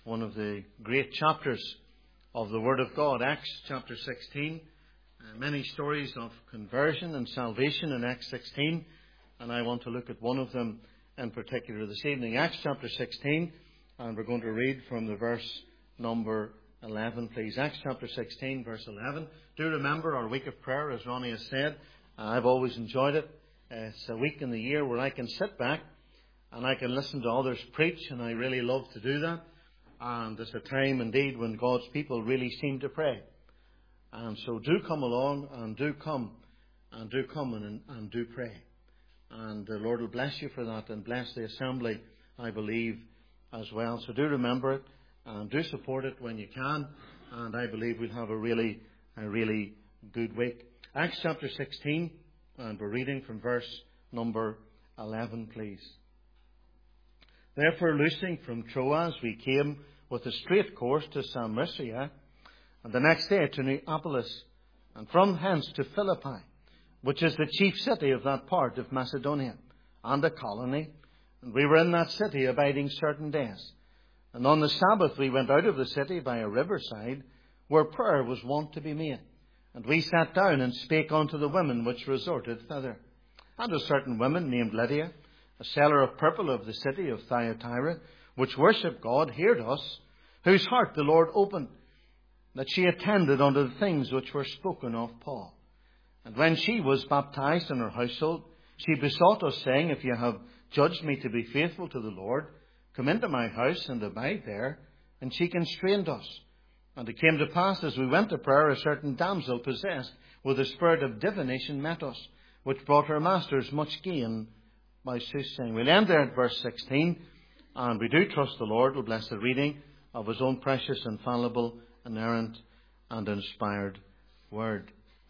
one of the great chapters of the Word of God, Acts chapter 16. Many stories of conversion and salvation in Acts 16, and I want to look at one of them in particular this evening. Acts chapter 16, and we're going to read from the verse number 11, please. Acts chapter 16, verse 11. Do remember our week of prayer, as Ronnie has said. I've always enjoyed it. It's a week in the year where I can sit back and I can listen to others preach, and I really love to do that. And it's a time indeed when God's people really seem to pray. And so do come along and do come and do pray. And the Lord will bless you for that and bless the assembly, I believe, as well. So do remember it and do support it when you can. And I believe we'll have a really good week. Acts chapter 16, and we're reading from verse number 11, please. Therefore, loosing from Troas, we came with a straight course to Samosata, and the next day to Neapolis, and from hence to Philippi, which is the chief city of that part of Macedonia, and a colony. And we were in that city abiding certain days. And on the Sabbath we went out of the city by a riverside, where prayer was wont to be made. And we sat down and spake unto the women which resorted thither. And a certain woman named Lydia, a seller of purple of the city of Thyatira, which worshipped God, heard us, whose heart the Lord opened, that she attended unto the things which were spoken of Paul. And when she was baptized in her household, she besought us, saying, If you have judged me to be faithful to the Lord, come into my house and abide there. And she constrained us. And it came to pass, as we went to prayer, a certain damsel possessed with a spirit of divination met us, which brought her masters much gain by soothsaying. We'll end there at verse 16, and we do trust the Lord will bless the reading of His own precious, infallible, inerrant, and inspired Word.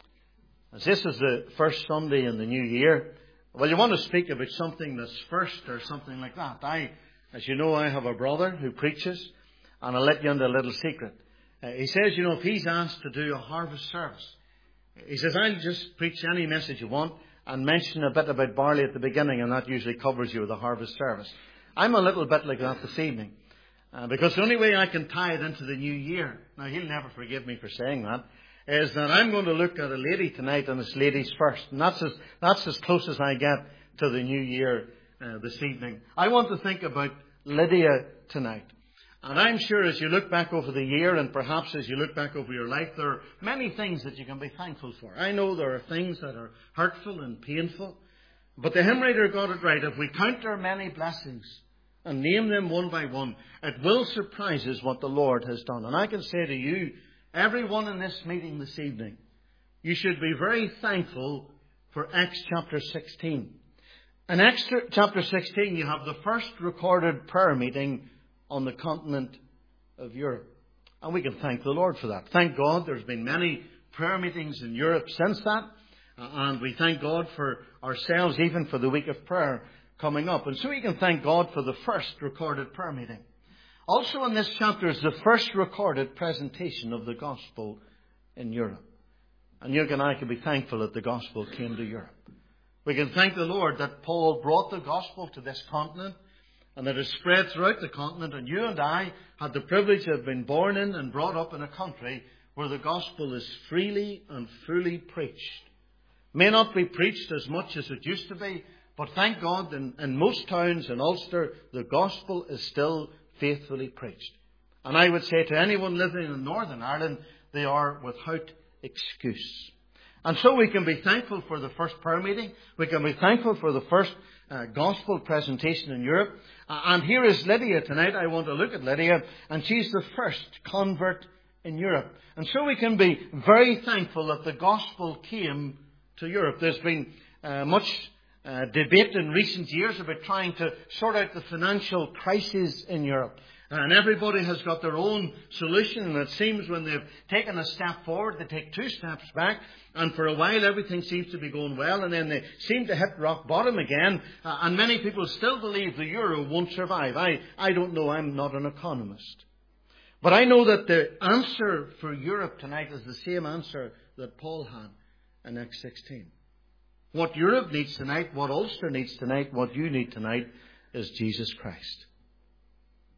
As this is the first Sunday in the new year, well, you want to speak about something that's first or something like that. As you know, I have a brother who preaches, and I'll let you into a little secret. He says, if he's asked to do a harvest service, he says, I'll just preach any message you want and mention a bit about barley at the beginning, and that usually covers you with a harvest service. I'm a little bit like that this evening, because the only way I can tie it into the new year, now he'll never forgive me for saying that, is that I'm going to look at a lady tonight, and it's ladies first. And that's as close as I get to the new year this evening. I want to think about Lydia tonight. And I'm sure as you look back over the year, and perhaps as you look back over your life, there are many things that you can be thankful for. I know there are things that are hurtful and painful, but the hymn writer got it right. If we count our many blessings and name them one by one, it will surprise us what the Lord has done. And I can say to you, everyone in this meeting this evening, you should be very thankful for Acts chapter 16. In Acts chapter 16, you have the first recorded prayer meeting on the continent of Europe. And we can thank the Lord for that. Thank God there's been many prayer meetings in Europe since that. And we thank God for ourselves, even for the week of prayer coming up. And so we can thank God for the first recorded prayer meeting. Also in this chapter is the first recorded presentation of the gospel in Europe. And you and I can be thankful that the gospel came to Europe. We can thank the Lord that Paul brought the gospel to this continent, and that it spread throughout the continent. And you and I had the privilege of being born in and brought up in a country where the gospel is freely and fully preached. May not be preached as much as it used to be, but thank God in most towns in Ulster, the gospel is still faithfully preached. And I would say to anyone living in Northern Ireland, they are without excuse. And so we can be thankful for the first prayer meeting. We can be thankful for the first gospel presentation in Europe. And here is Lydia tonight. I want to look at Lydia, and she's the first convert in Europe. And so we can be very thankful that the gospel came to Europe. There's been much debate in recent years about trying to sort out the financial crisis in Europe. And everybody has got their own solution, and it seems when they've taken a step forward, they take two steps back, and for a while everything seems to be going well, and then they seem to hit rock bottom again, and many people still believe the euro won't survive. I don't know, I'm not an economist. But I know that the answer for Europe tonight is the same answer that Paul had in Acts 16. What Europe needs tonight, what Ulster needs tonight, what you need tonight is Jesus Christ.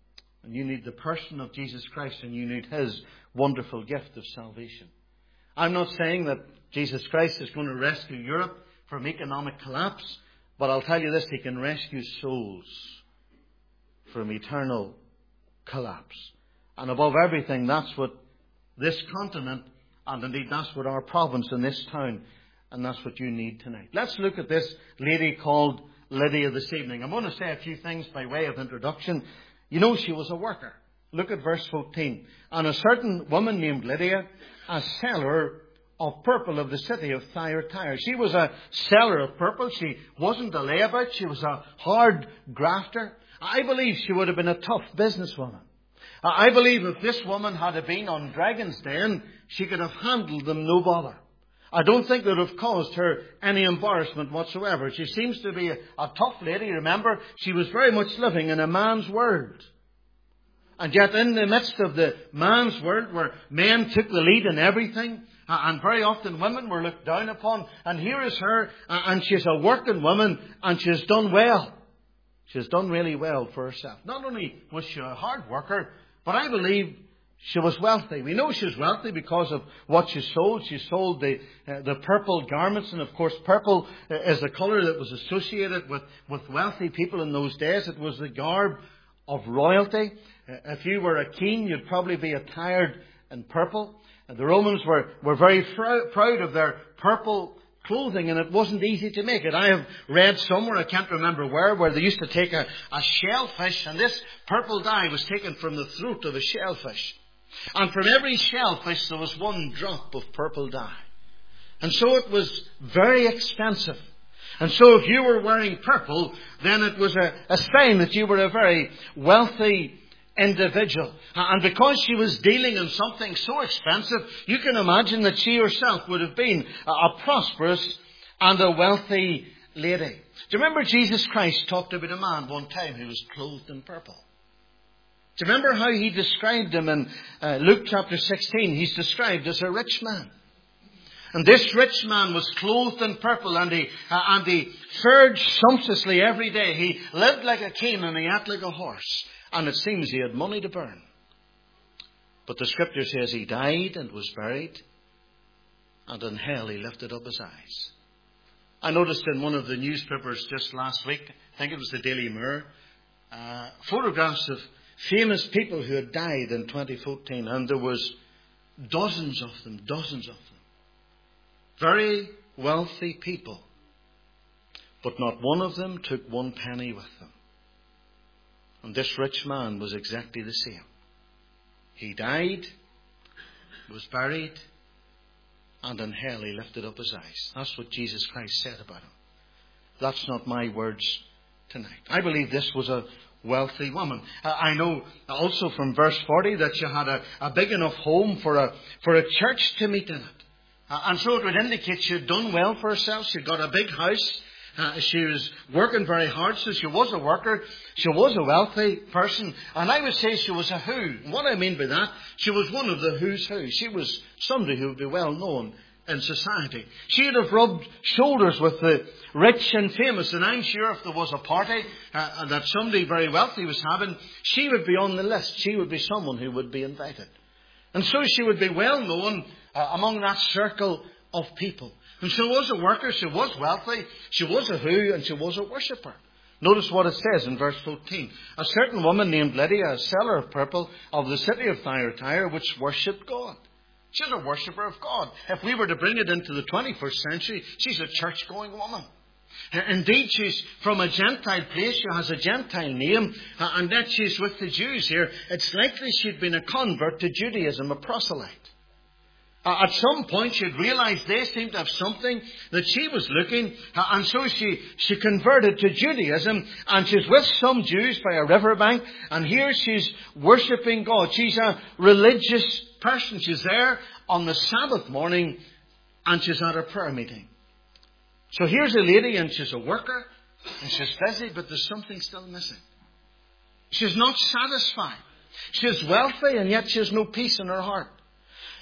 And you need the person of Jesus Christ, and you need His wonderful gift of salvation. I'm not saying that Jesus Christ is going to rescue Europe from economic collapse, but I'll tell you this, He can rescue souls from eternal collapse. And above everything, that's what this continent, and indeed that's what our province in this town, and that's what you need tonight. Let's look at this lady called Lydia this evening. I'm going to say a few things by way of introduction. You know, she was a worker. Look at verse 14. And a certain woman named Lydia, a seller of purple of the city of Thyatira. She was a seller of purple. She wasn't a layabout. She was a hard grafter. I believe she would have been a tough businesswoman. I believe if this woman had been on Dragon's Den, she could have handled them no bother. I don't think that would have caused her any embarrassment whatsoever. She seems to be a tough lady. Remember, she was very much living in a man's world. And yet in the midst of the man's world, where men took the lead in everything, and very often women were looked down upon, and here is her, and she's a working woman, and she's done well. She's done really well for herself. Not only was she a hard worker, but I believe she was wealthy. We know she's wealthy because of what she sold. She sold the purple garments. And of course, purple is the colour that was associated with wealthy people in those days. It was the garb of royalty. If you were a king, you'd probably be attired in purple. And the Romans were very proud of their purple clothing, and it wasn't easy to make it. I have read somewhere, I can't remember where they used to take a shellfish, and this purple dye was taken from the throat of a shellfish. And from every shellfish there was one drop of purple dye. And so it was very expensive. And so if you were wearing purple, then it was a sign that you were a very wealthy individual. And because she was dealing in something so expensive, you can imagine that she herself would have been a prosperous and a wealthy lady. Do you remember Jesus Christ talked about a man one time who was clothed in purple? Do you remember how He described him in Luke chapter 16? He's described as a rich man. And this rich man was clothed in purple, and he fared sumptuously every day. He lived like a king and he ate like a horse. And it seems he had money to burn. But the scripture says he died and was buried, and in hell he lifted up his eyes. I noticed in one of the newspapers just last week, I think it was the Daily Mirror, photographs of famous people who had died in 2014, and there was dozens of them. Very wealthy people. But not one of them took one penny with them. And this rich man was exactly the same. He died, was buried, and in hell he lifted up his eyes. That's what Jesus Christ said about him. That's not my words tonight. I believe this was a wealthy woman. I know also from verse 40 that she had a big enough home for a church to meet in it. And so it would indicate she had done well for herself. She got a big house. She was working very hard, so she was a worker. She was a wealthy person. And I would say she was a who. And what I mean by that, she was one of the who's who. She was somebody who would be well known in society. She would have rubbed shoulders with the rich and famous. And I'm sure if there was a party that somebody very wealthy was having, she would be on the list. She would be someone who would be invited. And so she would be well known among that circle of people. And she was a worker, she was wealthy, she was a who, and she was a worshipper. Notice what it says in verse 14. A certain woman named Lydia, a seller of purple of the city of Thyatira, which worshipped God. She's a worshipper of God. If we were to bring it into the 21st century, she's a church-going woman. Indeed, she's from a Gentile place. She has a Gentile name, and that she's with the Jews here. It's likely she'd been a convert to Judaism, a proselyte. At some point, she'd realized they seemed to have something that she was looking, and so she converted to Judaism, and she's with some Jews by a riverbank, and here she's worshipping God. She's a religious person. She's there on the Sabbath morning, and she's at a prayer meeting. So here's a lady, and she's a worker, and she's busy, but there's something still missing. She's not satisfied. She's wealthy, and yet she has no peace in her heart.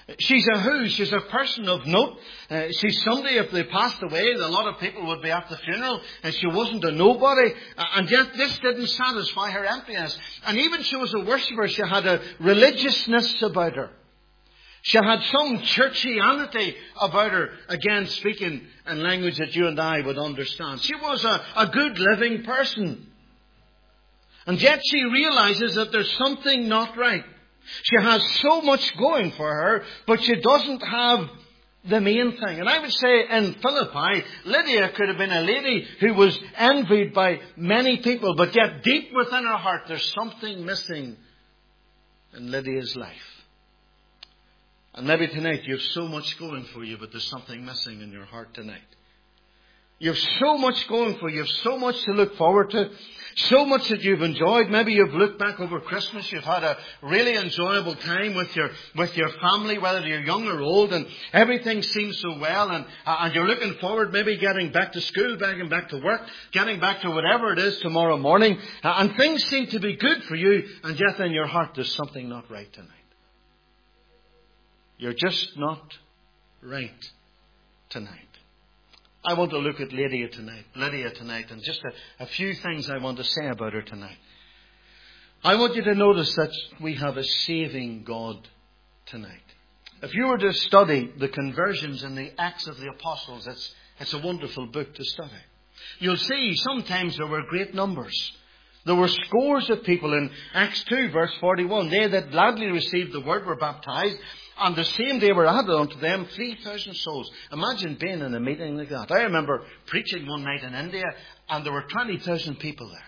She's a who? She's a person of note. She's somebody, if they passed away, a lot of people would be at the funeral, and she wasn't a nobody. And yet this didn't satisfy her emptiness. And even she was a worshipper, she had a religiousness about her. She had some churchianity about her, again speaking in language that you and I would understand. She was a good living person. And yet she realizes that there's something not right. She has so much going for her, but she doesn't have the main thing. And I would say in Philippi, Lydia could have been a lady who was envied by many people, but yet deep within her heart there's something missing in Lydia's life. And maybe tonight you have so much going for you, but there's something missing in your heart tonight. You have so much going for you. You have so much to look forward to. So much that you've enjoyed. Maybe you've looked back over Christmas. You've had a really enjoyable time with your family, whether you're young or old, and everything seems so well. And you're looking forward, maybe getting back to school, getting back to work, getting back to whatever it is tomorrow morning. And things seem to be good for you, and yet in your heart there's something not right tonight. You're just not right tonight. I want to look at Lydia tonight, and just a few things I want to say about her tonight. I want you to notice that we have a saving God tonight. If you were to study the conversions in the Acts of the Apostles, it's a wonderful book to study. You'll see sometimes there were great numbers. There were scores of people in Acts 2 verse 41. They that gladly received the word were baptized. And the same day were added unto them 3,000 souls. Imagine being in a meeting like that. I remember preaching one night in India, and there were 20,000 people there.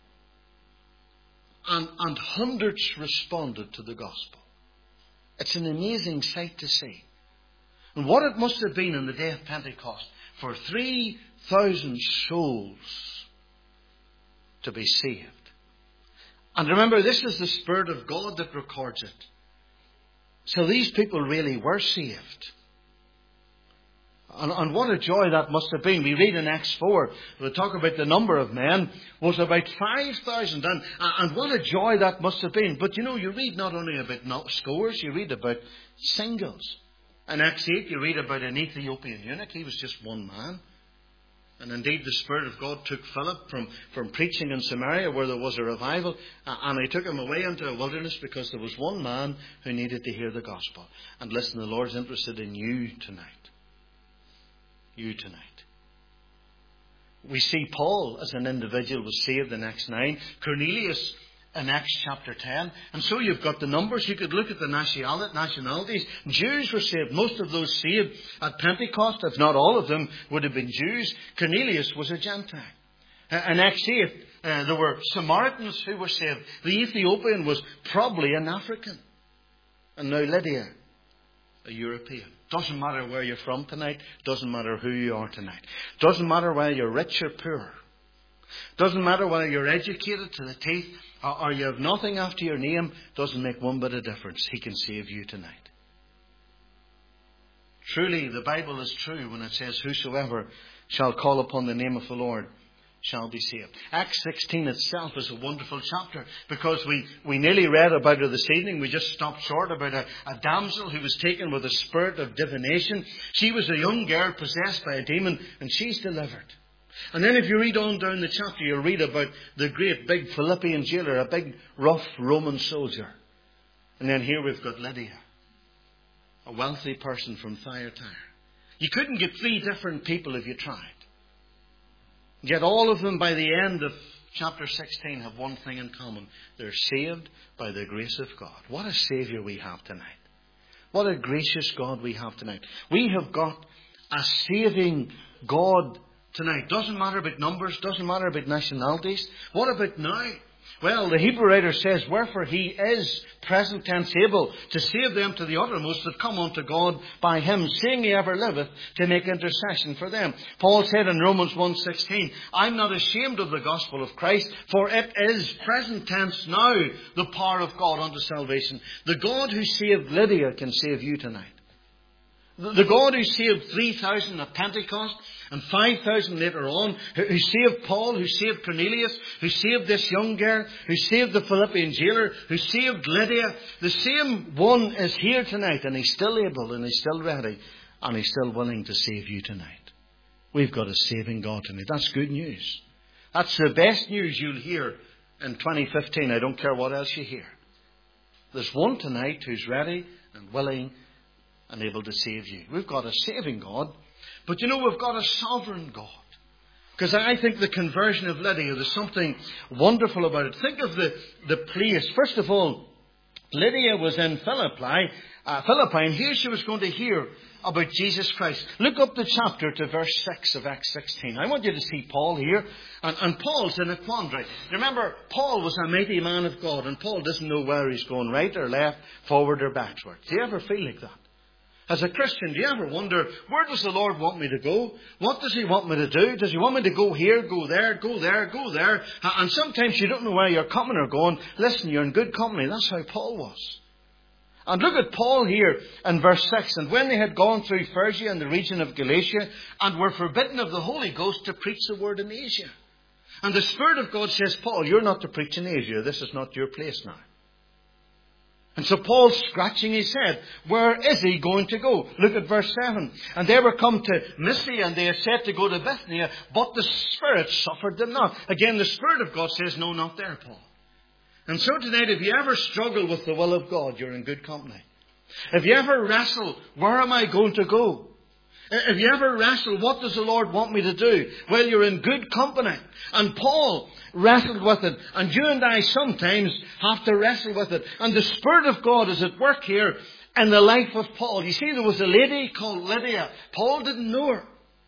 And hundreds responded to the gospel. It's an amazing sight to see. And what it must have been on the day of Pentecost for 3,000 souls to be saved. And remember, this is the Spirit of God that records it. So these people really were saved. And what a joy that must have been. We read in Acts 4, we talk about the number of men was about 5,000. And what a joy that must have been. But you know, you read not only about scores, you read about singles. In Acts 8, you read about an Ethiopian eunuch. He was just one man. And indeed, the Spirit of God took Philip from preaching in Samaria, where there was a revival, and he took him away into a wilderness because there was one man who needed to hear the gospel. And listen, the Lord's interested in you tonight. You tonight. We see Paul as an individual was saved in Acts 9. Cornelius in Acts chapter 10. And so you've got the numbers. You could look at the nationalities. Jews were saved. Most of those saved at Pentecost, if not all of them, would have been Jews. Cornelius was a Gentile. In Acts 8, there were Samaritans who were saved. The Ethiopian was probably an African. And now Lydia, a European. Doesn't matter where you're from tonight. Doesn't matter who you are tonight. Doesn't matter whether you're rich or poor. Doesn't matter whether you're educated to the teeth or you have nothing after your name. Doesn't make one bit of difference. He can save you tonight. Truly, the Bible is true when it says, whosoever shall call upon the name of the Lord shall be saved. Acts 16 itself is a wonderful chapter because we nearly read about her this evening. We just stopped short about a damsel who was taken with a spirit of divination. She was a young girl possessed by a demon, and she's delivered. And then if you read on down the chapter, you'll read about the great big Philippian jailer, a big rough Roman soldier. And then here we've got Lydia, a wealthy person from Thyatira. You couldn't get three different people if you tried. Yet all of them, by the end of chapter 16, have one thing in common. They're saved by the grace of God. What a Saviour we have tonight. What a gracious God we have tonight. We have got a saving God tonight. Doesn't matter about numbers. Doesn't matter about nationalities. What about now? Well, the Hebrew writer says, wherefore he is present tense able to save them to the uttermost that come unto God by him, seeing he ever liveth to make intercession for them. Paul said in Romans 1:16, I'm not ashamed of the gospel of Christ, for it is present tense now the power of God unto salvation. The God who saved Lydia can save you tonight. The God who saved 3,000 at Pentecost and 5,000 later on, who saved Paul, who saved Cornelius, who saved this young girl, who saved the Philippian jailer, who saved Lydia. The same one is here tonight, and He's still able, and He's still ready, and He's still willing to save you tonight. We've got a saving God tonight. That's good news. That's the best news you'll hear in 2015. I don't care what else you hear. There's one tonight who's ready and willing and able to save you. We've got a saving God, but we've got a sovereign God. Because I think the conversion of Lydia, there's something wonderful about it. Think of the place. First of all, Lydia was in Philippi, and here she was going to hear about Jesus Christ. Look up the chapter to verse 6 of Acts 16. I want you to see Paul here. And Paul's in a quandary. Remember, Paul was a mighty man of God, and Paul doesn't know where he's going, right or left, forward or backward. Do you ever feel like that? As a Christian, do you ever wonder, where does the Lord want me to go? What does He want me to do? Does He want me to go here, go there, go there, go there? And sometimes you don't know where you're coming or going. Listen, you're in good company. That's how Paul was. And look at Paul here in verse 6. And when they had gone through Phrygia and the region of Galatia, and were forbidden of the Holy Ghost to preach the word in Asia. And the Spirit of God says, Paul, you're not to preach in Asia. This is not your place now. And so Paul's scratching his head. Where is he going to go? Look at verse 7. And they were come to Mysia, and they are said to go to Bithynia, but the Spirit suffered them not. Again, the Spirit of God says, no, not there, Paul. And so tonight, if you ever struggle with the will of God, you're in good company. If you ever wrestle, where am I going to go? If you ever wrestle, what does the Lord want me to do? Well, you're in good company. And Paul wrestled with it. And you and I sometimes have to wrestle with it. And the Spirit of God is at work here in the life of Paul. You see, there was a lady called Lydia. Paul didn't know her.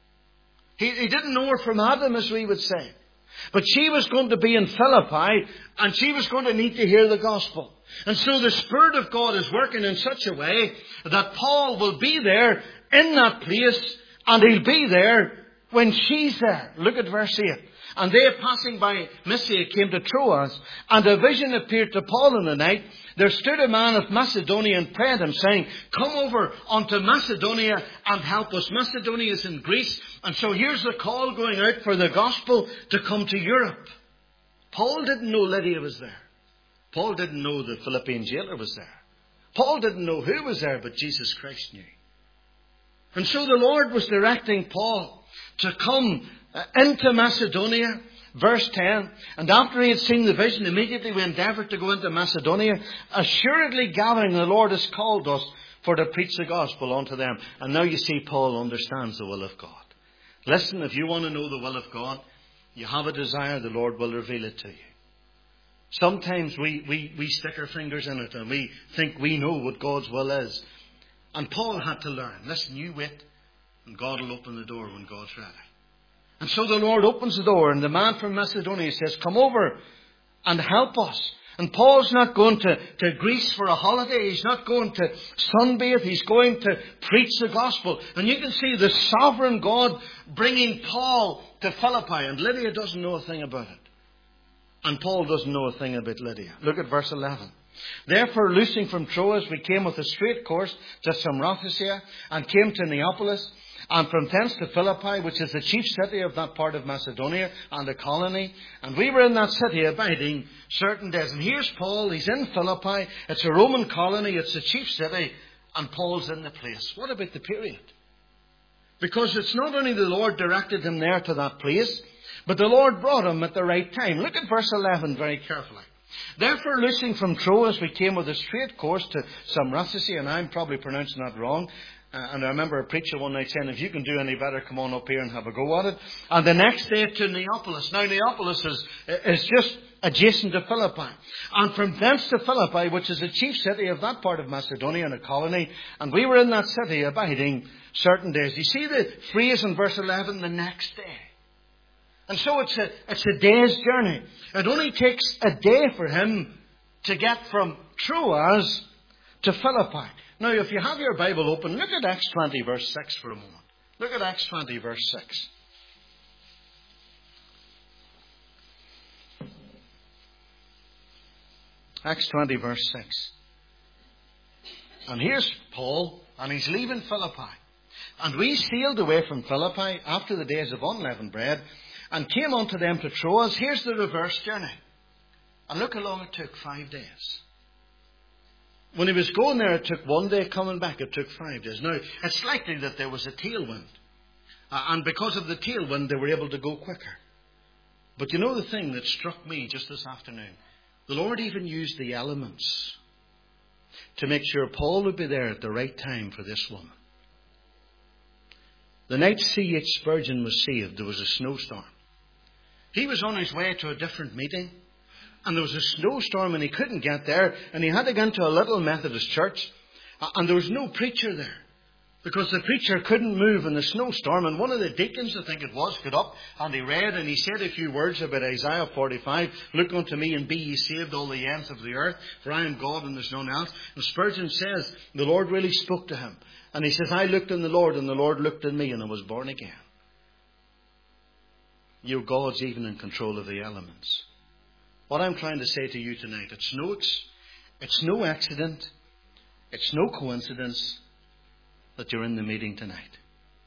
He didn't know her from Adam, as we would say. But she was going to be in Philippi, and she was going to need to hear the gospel. And so the Spirit of God is working in such a way that Paul will be there in that place, and he'll be there when she's there. Look at verse 8. And they, passing by Mysia, came to Troas, and a vision appeared to Paul in the night. There stood a man of Macedonia and prayed him, saying, come over unto Macedonia and help us. Macedonia is in Greece. And so here's the call going out for the gospel to come to Europe. Paul didn't know Lydia was there. Paul didn't know the Philippian jailer was there. Paul didn't know who was there, but Jesus Christ knew. And so the Lord was directing Paul to come into Macedonia. Verse 10, and after he had seen the vision, immediately we endeavoured to go into Macedonia, assuredly gathering the Lord has called us for to preach the gospel unto them. And now you see Paul understands the will of God. Listen, if you want to know the will of God, you have a desire, the Lord will reveal it to you. Sometimes we stick our fingers in it and we think we know what God's will is. And Paul had to learn. Listen, you wait and God will open the door when God's ready. And so the Lord opens the door, and the man from Macedonia says, come over and help us. And Paul's not going to Greece for a holiday. He's not going to sunbathe. He's going to preach the gospel. And you can see the sovereign God bringing Paul to Philippi. And Lydia doesn't know a thing about it. And Paul doesn't know a thing about Lydia. Look at verse 11. Therefore, loosing from Troas, we came with a straight course to Samothracia, and came to Neapolis, and from thence to Philippi, which is the chief city of that part of Macedonia, and a colony. And we were in that city abiding certain days. And here's Paul. He's in Philippi. It's a Roman colony. It's the chief city. And Paul's in the place. What about the period? Because it's not only the Lord directed him there to that place, but the Lord brought him at the right time. Look at verse 11 very carefully. Therefore, loosing from Troas, we came with a straight course to Samothracia, and I'm probably pronouncing that wrong. And I remember a preacher one night saying, if you can do any better, come on up here and have a go at it. And the next day to Neapolis. Now, Neapolis is just adjacent to Philippi. And from thence to Philippi, which is the chief city of that part of Macedonia and a colony. And we were in that city abiding certain days. You see the phrase in verse 11, the next day. And so it's a day's journey. It only takes a day for him to get from Troas to Philippi. Now, if you have your Bible open, look at Acts 20, verse 6 for a moment. Look at Acts 20, verse 6. Acts 20, verse 6. And here's Paul, and he's leaving Philippi. And we sailed away from Philippi after the days of unleavened bread and came unto them to Troas. Here's the reverse journey. And look how long it took, 5 days. When he was going there, it took 1 day. Coming back, it took 5 days. Now, it's likely that there was a tailwind. And because of the tailwind, they were able to go quicker. But you know the thing that struck me just this afternoon? The Lord even used the elements to make sure Paul would be there at the right time for this woman. The night C.H. Spurgeon was saved, there was a snowstorm. He was on his way to a different meeting, and there was a snowstorm and he couldn't get there, and he had to go into a little Methodist church, and there was no preacher there, because the preacher couldn't move in the snowstorm. And one of the deacons, I think it was, got up and he read, and he said a few words about Isaiah 45. Look unto me and be ye saved, all the ends of the earth, for I am God and there's none else. And Spurgeon says the Lord really spoke to him. And he says, I looked in the Lord and the Lord looked in me, and I was born again. You know, God's even in control of the elements. What I'm trying to say to you tonight, it's no accident, it's no coincidence that you're in the meeting tonight.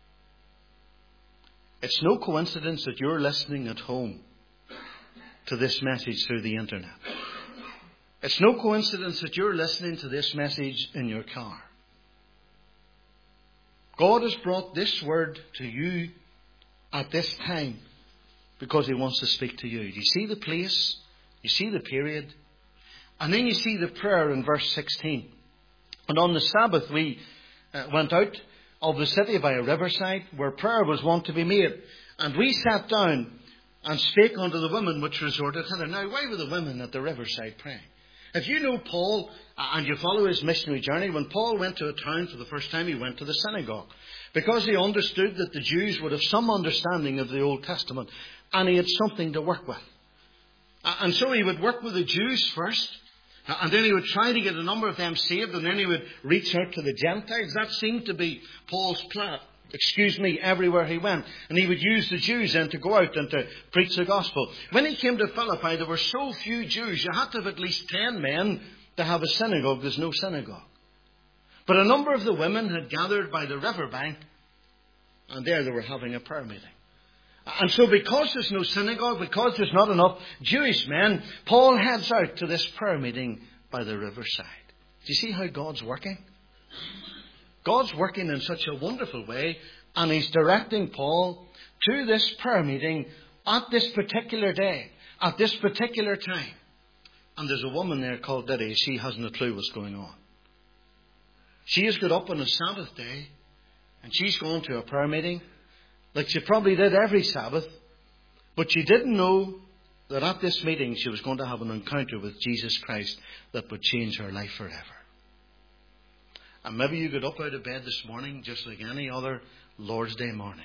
It's no coincidence that you're listening at home to this message through the internet. It's no coincidence that you're listening to this message in your car. God has brought this word to you at this time because He wants to speak to you. You see the place, you see the period, and then you see the prayer in verse 16. And on the Sabbath we went out of the city by a riverside where prayer was wont to be made. And we sat down and spake unto the women which resorted hither. Now, why were the women at the riverside praying? If you know Paul and you follow his missionary journey, when Paul went to a town for the first time, he went to the synagogue. Because he understood that the Jews would have some understanding of the Old Testament. And he had something to work with. And so he would work with the Jews first. And then he would try to get a number of them saved. And then he would reach out to the Gentiles. That seemed to be Paul's plan. Everywhere he went. And he would use the Jews then to go out and to preach the gospel. When he came to Philippi, there were so few Jews. You had to have at least 10 men to have a synagogue. There's no synagogue. But a number of the women had gathered by the riverbank. And there they were having a prayer meeting. And so because there's no synagogue, because there's not enough Jewish men, Paul heads out to this prayer meeting by the riverside. Do you see how God's working? God's working in such a wonderful way, and He's directing Paul to this prayer meeting at this particular day, at this particular time. And there's a woman there called Lydia. She hasn't a clue what's going on. She has got up on a Sabbath day, and she's going to a prayer meeting, like she probably did every Sabbath, but she didn't know that at this meeting she was going to have an encounter with Jesus Christ that would change her life forever. And maybe you got up out of bed this morning just like any other Lord's Day morning.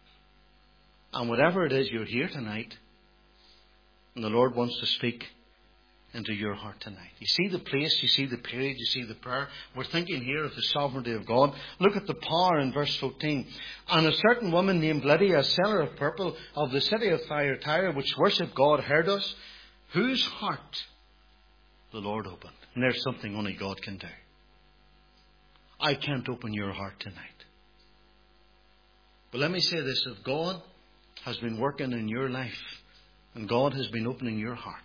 And whatever it is, you're here tonight, and the Lord wants to speak into your heart tonight. You see the place, you see the period, you see the prayer. We're thinking here of the sovereignty of God. Look at the power in verse 14. And a certain woman named Lydia, a seller of purple of the city of Thyatira, which worshipped God, heard us, whose heart the Lord opened. And there's something only God can do. I can't open your heart tonight. But let me say this, if God has been working in your life, and God has been opening your heart,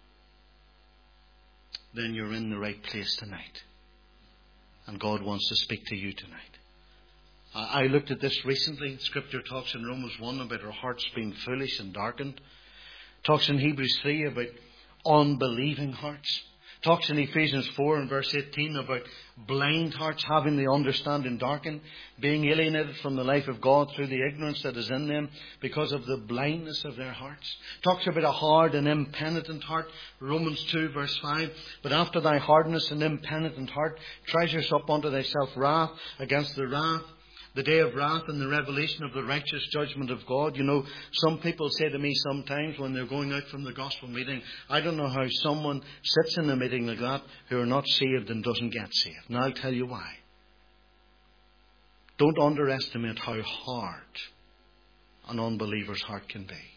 then you're in the right place tonight. And God wants to speak to you tonight. I looked at this recently. Scripture talks in Romans 1 about our hearts being foolish and darkened. Talks in Hebrews 3 about unbelieving hearts. Talks in Ephesians 4 and verse 18 about blind hearts having the understanding darkened, being alienated from the life of God through the ignorance that is in them because of the blindness of their hearts. Talks about a hard and impenitent heart. Romans 2 verse 5. But after thy hardness and impenitent heart, treasures up unto thyself wrath against the wrath, the day of wrath and the revelation of the righteous judgment of God. You know, some people say to me sometimes when they're going out from the gospel meeting, I don't know how someone sits in a meeting like that who are not saved and doesn't get saved. And I'll tell you why. Don't underestimate how hard an unbeliever's heart can be.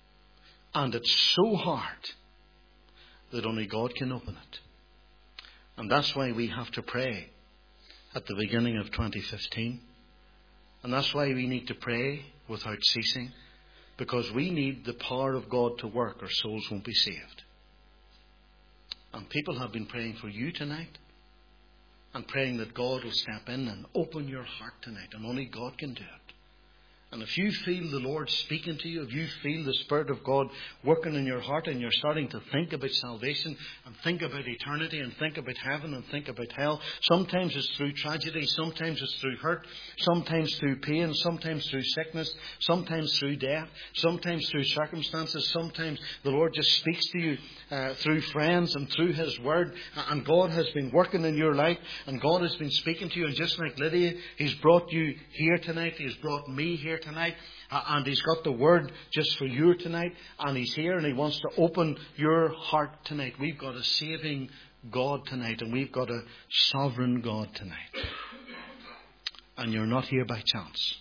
And it's so hard that only God can open it. And that's why we have to pray at the beginning of 2015. And that's why we need to pray without ceasing. Because we need the power of God to work, or souls won't be saved. And people have been praying for you tonight. And praying that God will step in and open your heart tonight. And only God can do it. And if you feel the Lord speaking to you, if you feel the Spirit of God working in your heart, and you're starting to think about salvation and think about eternity and think about heaven and think about hell, sometimes it's through tragedy, sometimes it's through hurt, sometimes through pain, sometimes through sickness, sometimes through death, sometimes through circumstances, sometimes the Lord just speaks to you through friends and through His Word, and God has been working in your life, and God has been speaking to you, and just like Lydia, He's brought you here tonight, He's brought me here tonight, and He's got the Word just for you tonight, and He's here and He wants to open your heart tonight. We've got a saving God tonight, and we've got a sovereign God tonight. And you're not here by chance.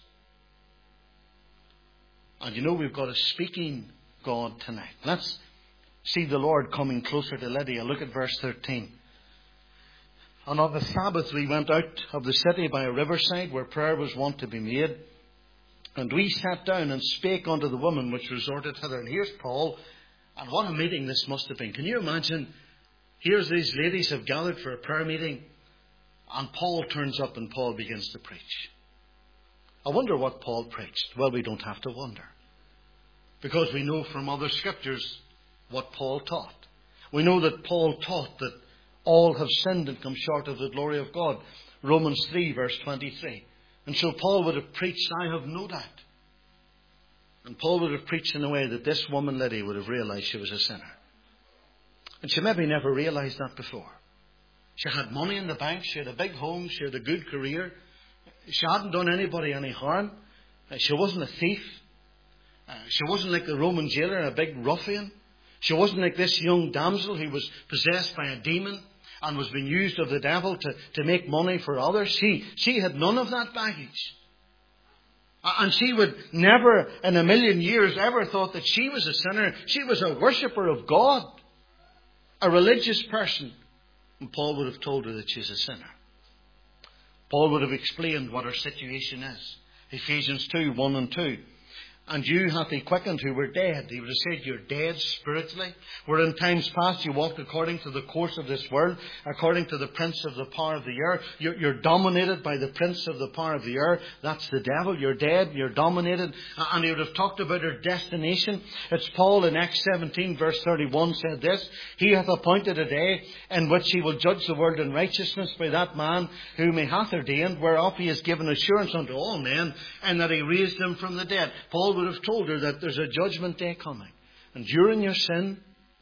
And you know we've got a speaking God tonight. Let's see the Lord coming closer to Lydia. Look at verse 13. And on the Sabbath we went out of the city by a riverside where prayer was wont to be made. And we sat down and spake unto the woman which resorted hither. And here's Paul. And what a meeting this must have been. Can you imagine? Here's these ladies have gathered for a prayer meeting. And Paul turns up and Paul begins to preach. I wonder what Paul preached. Well, we don't have to wonder. Because we know from other scriptures what Paul taught. We know that Paul taught that all have sinned and come short of the glory of God. Romans 3 verse 23. And so Paul would have preached, I have no doubt. And Paul would have preached in a way that this woman, Lydia, would have realized she was a sinner. And she maybe never realized that before. She had money in the bank. She had a big home. She had a good career. She hadn't done anybody any harm. She wasn't a thief. She wasn't like the Roman jailer, a big ruffian. She wasn't like this young damsel who was possessed by a demon and was being used of the devil to make money for others. She had none of that baggage. And she would never in a million years ever thought that she was a sinner. She was a worshipper of God. A religious person. And Paul would have told her that she's a sinner. Paul would have explained what her situation is. Ephesians 2, 1 and 2. And you hath He quickened who were dead. He would have said you're dead spiritually. Where in times past you walked according to the course of this world, according to the prince of the power of the air. You're dominated by the prince of the power of the air. That's the devil. You're dead. You're dominated. And he would have talked about her destination. It's Paul in Acts 17 verse 31 said this. He hath appointed a day in which He will judge the world in righteousness by that man whom He hath ordained, whereof He has given assurance unto all men, and that He raised Him from the dead. Paul would have told her that there's a judgment day coming. And you're in your sin.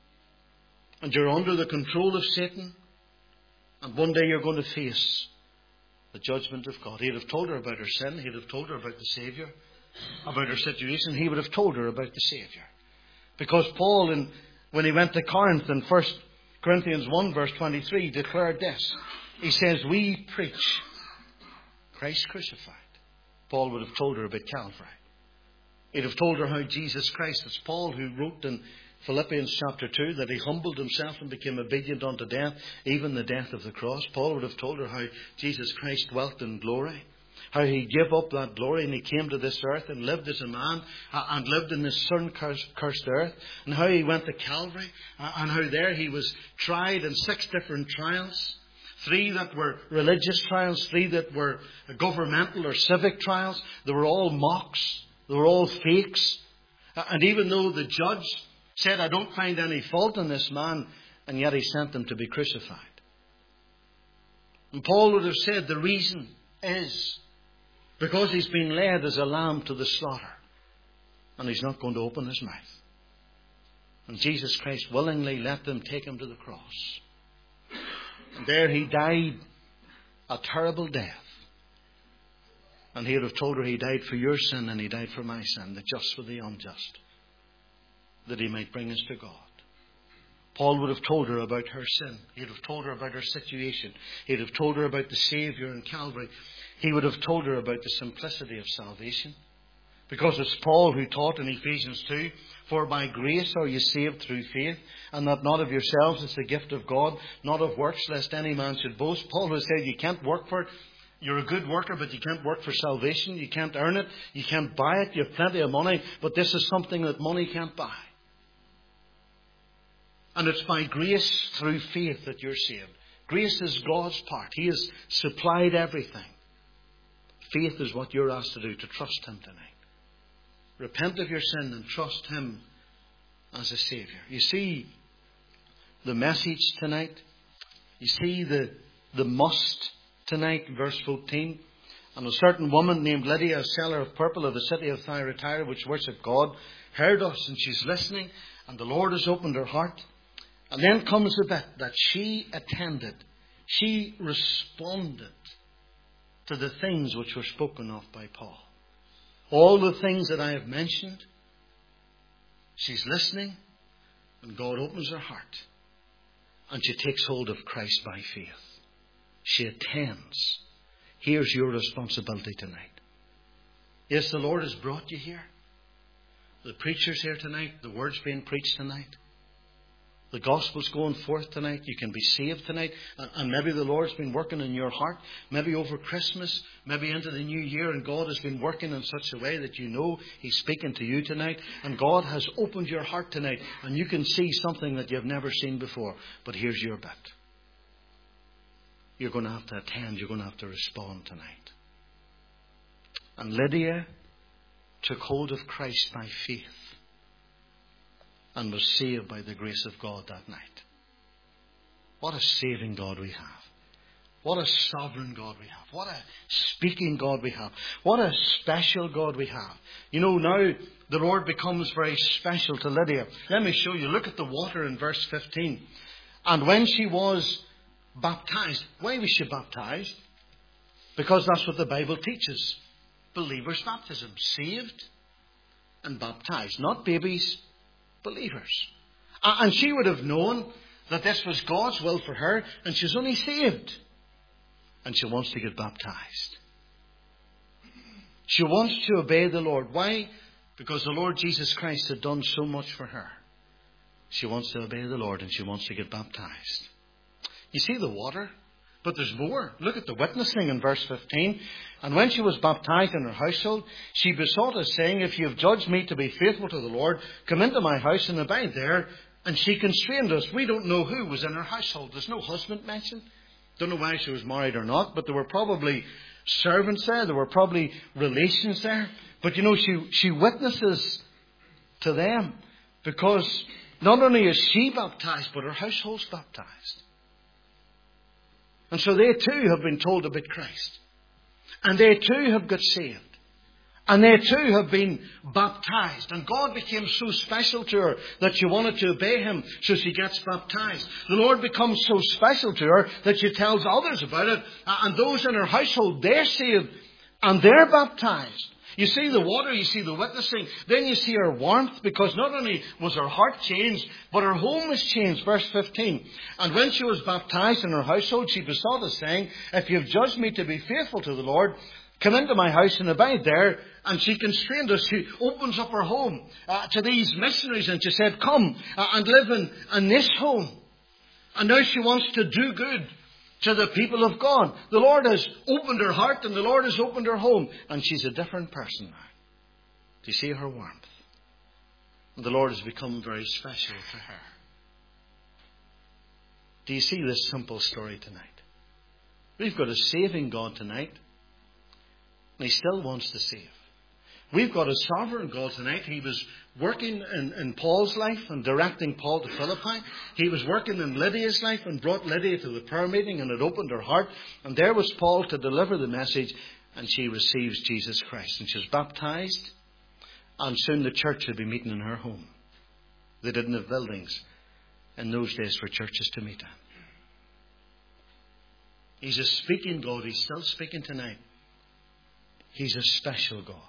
And you're under the control of Satan. And one day you're going to face the judgment of God. He'd have told her about her sin. He'd have told her about the Saviour. About her situation. He would have told her about the Saviour. Because Paul, when he went to Corinth in 1 Corinthians 1 verse 23, declared this. He says, we preach Christ crucified. Paul would have told her about Calvary. He'd have told her how Jesus Christ, it's Paul who wrote in Philippians chapter 2 that He humbled Himself and became obedient unto death, even the death of the cross. Paul would have told her how Jesus Christ dwelt in glory, how He gave up that glory and He came to this earth and lived as a man and lived in this sun-cursed earth, and how He went to Calvary and how there He was tried in 6 different trials. 3 that were religious trials, 3 that were governmental or civic trials. They were all mocks. They were all fakes. And even though the judge said, I don't find any fault in this man, and yet He sent Him to be crucified. And Paul would have said the reason is because He's been led as a lamb to the slaughter. And He's not going to open His mouth. And Jesus Christ willingly let them take Him to the cross. And there He died a terrible death. And He would have told her He died for your sin and He died for my sin, the just for the unjust, that He might bring us to God. Paul would have told her about her sin. He would have told her about her situation. He would have told her about the Saviour in Calvary. He would have told her about the simplicity of salvation. Because it's Paul who taught in Ephesians 2, for by grace are you saved through faith, and that not of yourselves, it's the gift of God, not of works, lest any man should boast. Paul has said you can't work for it. You're a good worker, but you can't work for salvation. You can't earn it. You can't buy it. You have plenty of money, but this is something that money can't buy. And it's by grace through faith that you're saved. Grace is God's part. He has supplied everything. Faith is what you're asked to do, to trust Him tonight. Repent of your sin and trust Him as a Saviour. You see the message tonight. You see the must tonight, verse 14. And a certain woman named Lydia, a seller of purple of the city of Thyatira, which worshipped God, heard us, and she's listening, and the Lord has opened her heart. And then comes the bit that she attended. She responded to the things which were spoken of by Paul. All the things that I have mentioned, she's listening, and God opens her heart, and she takes hold of Christ by faith. She attends. Here's your responsibility tonight. Yes, the Lord has brought you here. The preacher's here tonight. The word's being preached tonight. The gospel's going forth tonight. You can be saved tonight. And maybe the Lord's been working in your heart. Maybe over Christmas. Maybe into the new year. And God has been working in such a way that you know He's speaking to you tonight. And God has opened your heart tonight. And you can see something that you've never seen before. But here's your bit. You're going to have to attend. You're going to have to respond tonight. And Lydia took hold of Christ by faith, and was saved by the grace of God that night. What a saving God we have. What a sovereign God we have. What a speaking God we have. What a special God we have. You know, now the Lord becomes very special to Lydia. Let me show you. Look at the water in verse 15. And when she was baptized. Why was she baptized? Because that's what the Bible teaches. Believers' baptism. Saved and baptized. Not babies, believers. And she would have known that this was God's will for her, and she's only saved. And she wants to get baptized. She wants to obey the Lord. Why? Because the Lord Jesus Christ had done so much for her. She wants to obey the Lord, and she wants to get baptized. You see the water? But there's more. Look at the witnessing in verse 15. And when she was baptized in her household, she besought us, saying, if you have judged me to be faithful to the Lord, come into my house and abide there. And she constrained us. We don't know who was in her household. There's no husband mentioned. Don't know why she was married or not, but there were probably servants there. There were probably relations there. But you know, she witnesses to them, because not only is she baptized, but her household's baptized. And so they too have been told about Christ. And they too have got saved. And they too have been baptized. And God became so special to her that she wanted to obey Him, so she gets baptized. The Lord becomes so special to her that she tells others about it. And those in her household, they're saved and they're baptized. You see the water, you see the witnessing, then you see her warmth, because not only was her heart changed, but her home was changed. Verse 15. And when she was baptized in her household, she besought us, saying, if you have judged me to be faithful to the Lord, come into my house and abide there. And she constrained us. She opens up her home to these missionaries, and she said, come and live in this home. And now she wants to do good to the people of God. The Lord has opened her heart, and the Lord has opened her home. And she's a different person now. Do you see her warmth? And the Lord has become very special to her. Do you see this simple story tonight? We've got a saving God tonight, and He still wants to save. We've got a sovereign God tonight. He was working in Paul's life and directing Paul to Philippi. He was working in Lydia's life and brought Lydia to the prayer meeting, and it opened her heart. And there was Paul to deliver the message, and she receives Jesus Christ. And she's baptized, and soon the church will be meeting in her home. They didn't have buildings in those days for churches to meet in. He's a speaking God. He's still speaking tonight. He's a special God.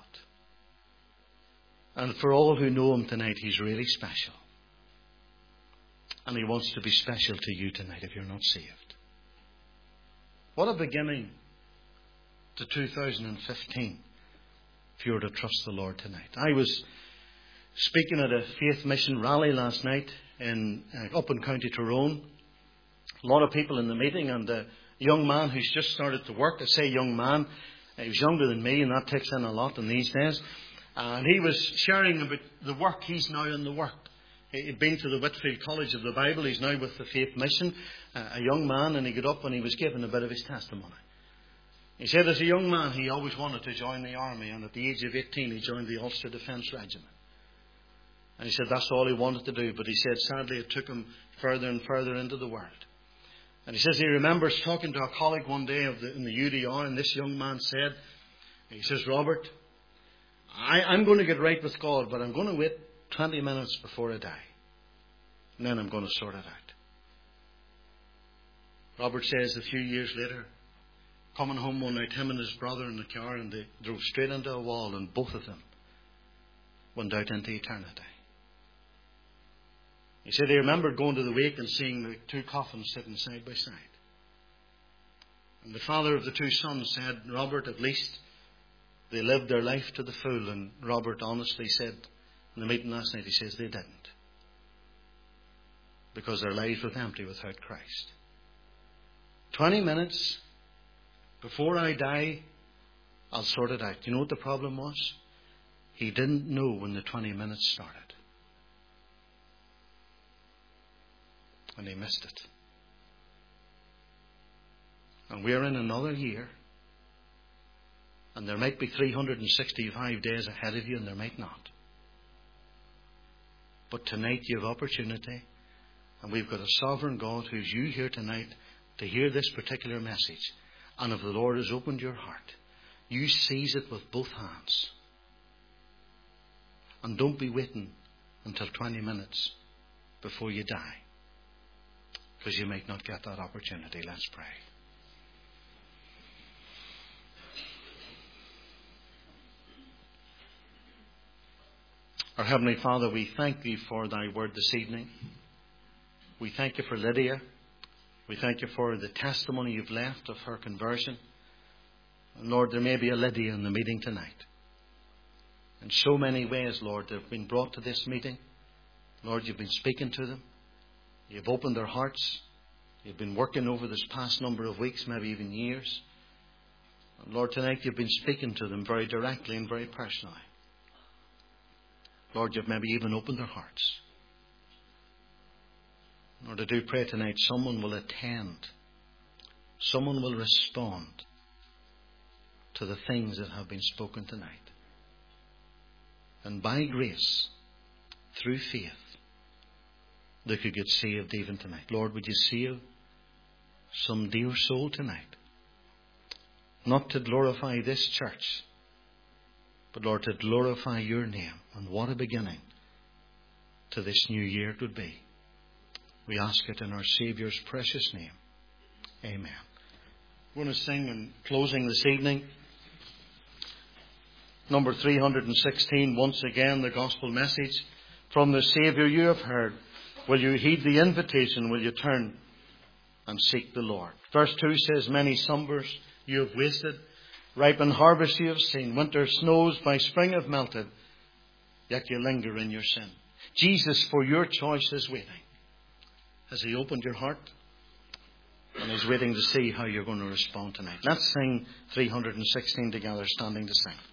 And for all who know Him tonight, He's really special. And He wants to be special to you tonight if you're not saved. What a beginning to 2015. if you were to trust the Lord tonight. I was speaking at a Faith Mission rally last night up in County Tyrone. A lot of people in the meeting, and a young man who's just started to work. I say young man, he was younger than me, and that takes in a lot in these days. And he was sharing about the work. He's now in the work. He'd been to the Whitfield College of the Bible. He's now with the Faith Mission, a young man, and he got up and he was giving a bit of his testimony. He said as a young man he always wanted to join the army, and at the age of 18 he joined the Ulster Defence Regiment. And he said that's all he wanted to do, but he said sadly it took him further and further into the world. And he says he remembers talking to a colleague one day in the UDR, and this young man said, he says, Robert, I'm going to get right with God, but I'm going to wait 20 minutes before I die. And then I'm going to sort it out. Robert says a few years later, coming home one night, him and his brother in the car, and they drove straight into a wall, and both of them went out into eternity. He said he remembered going to the wake and seeing the two coffins sitting side by side. And the father of the two sons said, Robert, at least they lived their life to the full. And Robert honestly said in the meeting last night, he says they didn't. Because their lives were empty without Christ. 20 minutes before I die, I'll sort it out. You know what the problem was? He didn't know when the 20 minutes started. And he missed it. And we're in another year. And there might be 365 days ahead of you, and there might not. But tonight you have opportunity. And we've got a sovereign God who's you here tonight to hear this particular message. And if the Lord has opened your heart, you seize it with both hands. And don't be waiting until 20 minutes before you die. Because you might not get that opportunity. Let's pray. Our Heavenly Father, we thank Thee for Thy word this evening. We thank You for Lydia. We thank You for the testimony You've left of her conversion. And Lord, there may be a Lydia in the meeting tonight. In so many ways, Lord, they've been brought to this meeting. Lord, You've been speaking to them. You've opened their hearts. You've been working over this past number of weeks, maybe even years. And Lord, tonight You've been speaking to them very directly and very personally. Lord, You've maybe even opened their hearts. Lord, I do pray tonight someone will attend. Someone will respond to the things that have been spoken tonight. And by grace, through faith, they could get saved even tonight. Lord, would You save some dear soul tonight? Not to glorify this church, but Lord, to glorify Your name. And what a beginning to this new year it would be. We ask it in our Saviour's precious name. Amen. We're going to sing in closing this evening number 316, once again the gospel message from the Saviour you have heard. Will you heed the invitation? Will you turn and seek the Lord? Verse 2 says, many summers you have wasted, ripened harvest you have seen, winter snows by spring have melted, yet you linger in your sin. Jesus, for your choice, is waiting. Has He opened your heart? And He's waiting to see how you're going to respond tonight. Let's sing 316 together, standing to sing.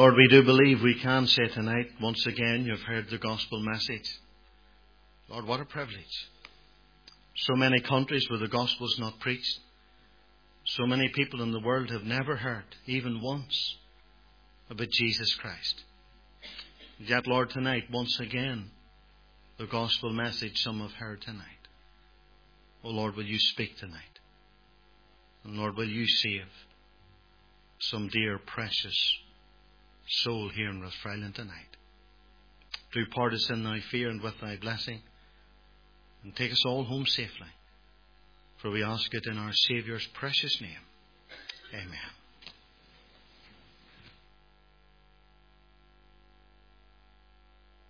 Lord, we do believe we can say tonight, once again, you've heard the gospel message. Lord, what a privilege. So many countries where the gospel is not preached. So many people in the world have never heard, even once, about Jesus Christ. Yet, Lord, tonight, once again, the gospel message some have heard tonight. Oh, Lord, will you speak tonight? And Lord, will you save some dear, precious soul here in Rathfriland tonight? Do part us in thy fear and with thy blessing, and take us all home safely. For we ask it in our Saviour's precious name. Amen.